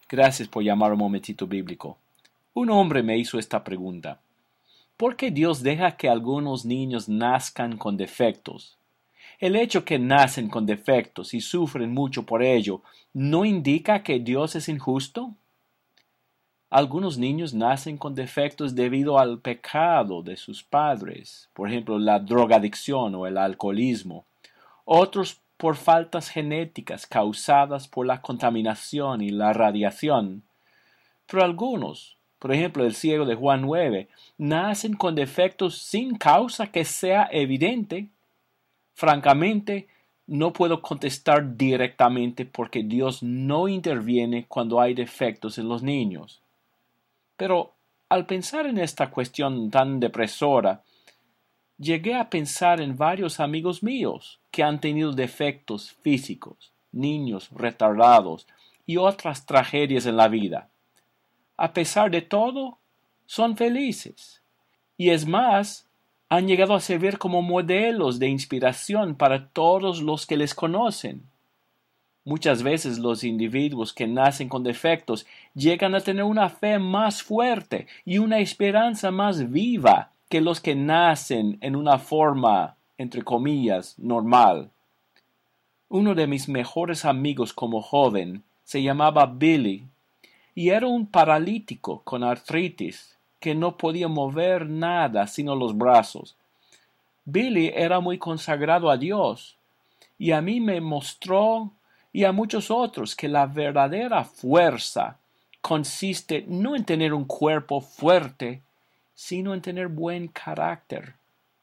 Gracias por llamar un momentito bíblico. Un hombre me hizo esta pregunta. ¿Por qué Dios deja que algunos niños nazcan con defectos? El hecho que nacen con defectos y sufren mucho por ello, ¿no indica que Dios es injusto? Algunos niños nacen con defectos debido al pecado de sus padres, por ejemplo, la drogadicción o el alcoholismo. Otros por faltas genéticas causadas por la contaminación y la radiación. Pero algunos, por ejemplo el ciego de Juan 9, nacen con defectos sin causa que sea evidente. Francamente, no puedo contestar directamente porque Dios no interviene cuando hay defectos en los niños. Pero al pensar en esta cuestión tan depresora, llegué a pensar en varios amigos míos que han tenido defectos físicos, niños retardados y otras tragedias en la vida. A pesar de todo, son felices. Y es más, han llegado a servir como modelos de inspiración para todos los que les conocen. Muchas veces los individuos que nacen con defectos llegan a tener una fe más fuerte y una esperanza más viva que los que nacen en una forma, entre comillas, normal. Uno de mis mejores amigos como joven se llamaba Billy y era un paralítico con artritis que no podía mover nada sino los brazos. Billy era muy consagrado a Dios y a mí me mostró y a muchos otros que la verdadera fuerza consiste no en tener un cuerpo fuerte, sino en tener buen carácter.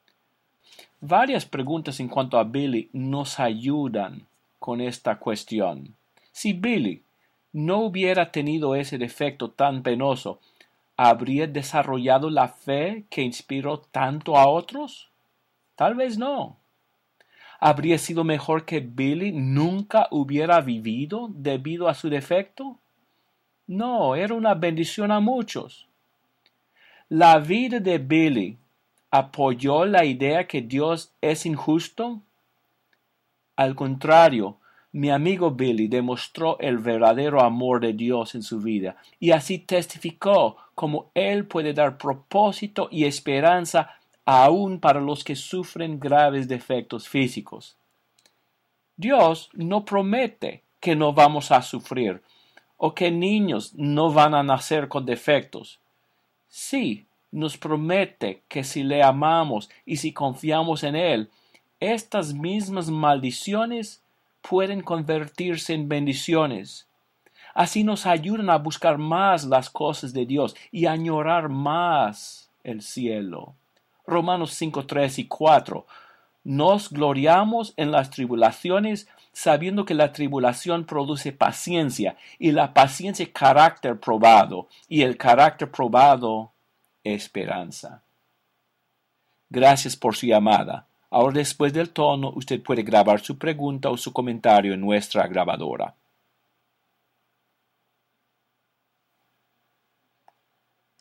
Varias preguntas en cuanto a Billy nos ayudan con esta cuestión. Si Billy no hubiera tenido ese defecto tan penoso, ¿habría desarrollado la fe que inspiró tanto a otros? Tal vez no. ¿Habría sido mejor que Billy nunca hubiera vivido debido a su defecto? No, era una bendición a muchos. ¿La vida de Billy apoyó la idea que Dios es injusto? Al contrario, mi amigo Billy demostró el verdadero amor de Dios en su vida y así testificó cómo Él puede dar propósito y esperanza aún para los que sufren graves defectos físicos. Dios no promete que no vamos a sufrir o que niños no van a nacer con defectos. Sí, nos promete que si le amamos y si confiamos en Él, estas mismas maldiciones pueden convertirse en bendiciones. Así nos ayudan a buscar más las cosas de Dios y a añorar más el cielo. Romanos 5, 3 y 4. Nos gloriamos en las tribulaciones, sabiendo que la tribulación produce paciencia, y la paciencia carácter probado, y el carácter probado esperanza. Gracias por su llamada. Ahora, después del tono, usted puede grabar su pregunta o su comentario en nuestra grabadora.